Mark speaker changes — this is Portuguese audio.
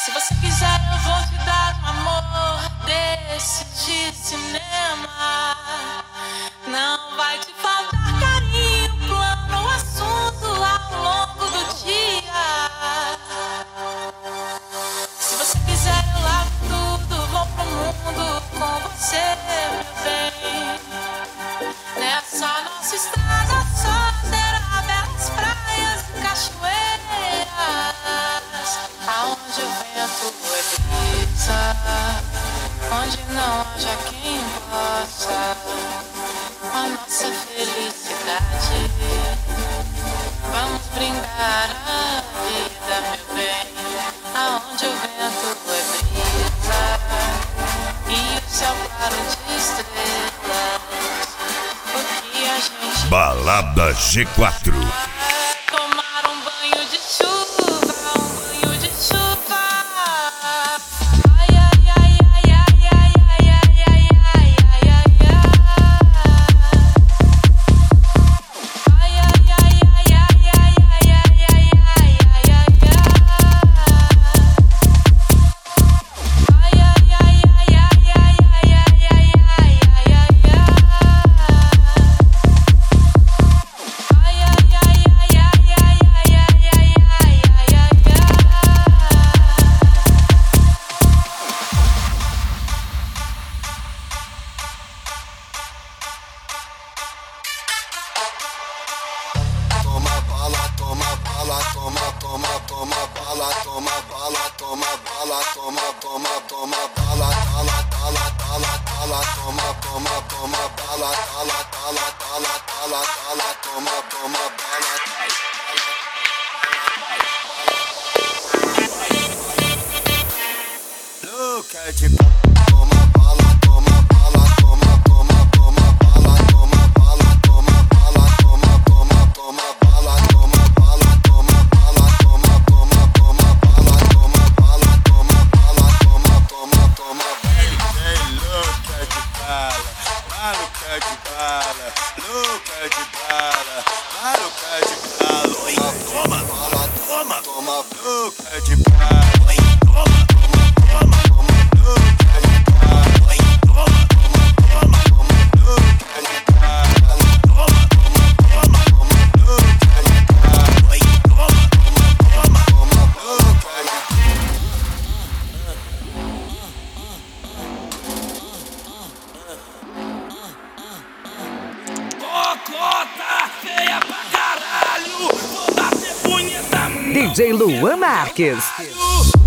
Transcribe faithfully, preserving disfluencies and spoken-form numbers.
Speaker 1: Se você quiser, eu vou te dar um amor desse de cinema. Não vai te faltar carinho, plano, assunto ao longo do dia. Se você quiser, eu lavo tudo, vou pro mundo com você, meu bem. Nessa nossa estrada só terá belas praias e cachoeiras, aonde o vento é brisa, onde não haja quem possa com a nossa felicidade. Vamos brindar a vida, meu bem, aonde o vento é brisa e o céu claro de estrelas. Porque a gente
Speaker 2: Balada G quatro.
Speaker 1: tomar um banho de chuva, um banho de chuva. Ai, ai, ai, ai, ai, ai, ai, ai, ai, ai, ai, ai, ai. Ai, ai, ai, ai, ai, ai, ai, ai, ai, ai, ai, ai. Ai, ai, ai, ai, ai, ai, ai, ai, ai, ai, ai, ai.
Speaker 3: Toma bala, toma bala, toma, toma, toma bala, toma bala, toma bala, toma, toma, toma bala, tala, tala, tala, tala, toma, toma, toma bala, tala, tala, tala, tala, tala, toma, toma bala. Louca de toma bala, toma bala, toma, toma, toma bala, toma bala, toma bala, toma, toma, toma bala, toma bala, toma bala, toma, toma, toma bala, toma bala, toma bala, toma, toma, toma bala. Ei, louca de bala, maluca de bala, louca de bala, maluca de bala. Oi, toma bala, toma, toma, louca de bala. Oi, toma, toma, toma, toma, louca de bala. Oi, toma, toma, toma, toma, louca de bala. Toma, toma, toma, toma, louca de bala. Oi, toma, toma, toma, toma, louca de
Speaker 4: Cocota feia pra caralho, vou bater punheta.
Speaker 5: D J Luan Marques.
Speaker 4: Caralho.